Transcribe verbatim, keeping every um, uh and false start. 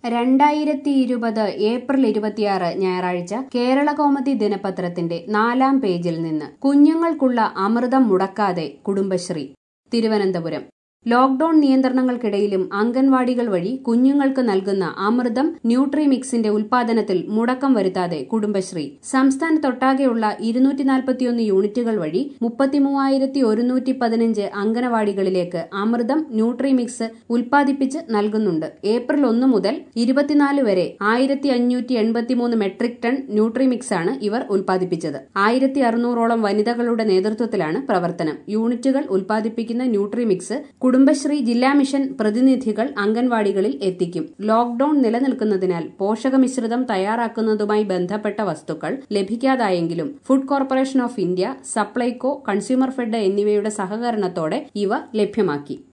രണ്ടായിരത്തി ഇരുപത് ഏപ്രിൽ ഇരുപത്തിയാറ് ഞായറാഴ്ച കേരളകൗമുദി ദിനപത്രത്തിന്റെ നാലാം പേജിൽ നിന്ന് കുഞ്ഞുങ്ങൾക്കുള്ള അമൃതം മുടക്കാതെ കുടുംബശ്രീ. തിരുവനന്തപുരം. ലോക്ഡൌൺ നിയന്ത്രണങ്ങൾക്കിടയിലും അംഗൻവാടികൾ വഴി കുഞ്ഞുങ്ങൾക്ക് നൽകുന്ന അമൃതം ന്യൂട്രിമിക്സിന്റെ ഉൽപാദനത്തിൽ മുടക്കം വരുത്താതെ കുടുംബശ്രീ. സംസ്ഥാനത്തൊട്ടാകെയുള്ള ഇരുന്നൂറ്റി നാൽപ്പത്തിയൊന്ന് യൂണിറ്റുകൾ വഴി മുപ്പത്തിമൂവായിരത്തി ഒരുന്നൂറ്റി പതിനഞ്ച് അംഗനവാടികളിലേക്ക് അമൃതം ന്യൂട്രിമിക്സ് ഉൽപ്പാദിപ്പിച്ച് നൽകുന്നുണ്ട്. ഏപ്രിൽ ഒന്ന് മുതൽ ഇരുപത്തിനാല് വരെ ആയിരത്തി അഞ്ഞൂറ്റി എൺപത്തിമൂന്ന് മെട്രിക് ടൺ ന്യൂട്രിമിക്സാണ് ഇവർ ഉൽപ്പാദിപ്പിച്ചത്. ആയിരത്തി അറുന്നൂറോളം വനിതകളുടെ നേതൃത്വത്തിലാണ് പ്രവർത്തനം. യൂണിറ്റുകൾ ഉൽപ്പാദിപ്പിക്കുന്ന ന്യൂട്രിമിക്സ് കുടുംബശ്രീ ജില്ലാ മിഷൻ പ്രതിനിധികൾ അംഗൻവാടികളിൽ എത്തിക്കും. ലോക്ഡൌൺ നിലനിൽക്കുന്നതിനാൽ പോഷകമിശ്രിതം തയ്യാറാക്കുന്നതുമായി ബന്ധപ്പെട്ട വസ്തുക്കൾ ലഭിക്കാതായെങ്കിലും food corporation of India, Supplyco, consumer fed എന്നിവയുടെ സഹകരണത്തോടെ ഇവ ലഭ്യമാക്കി.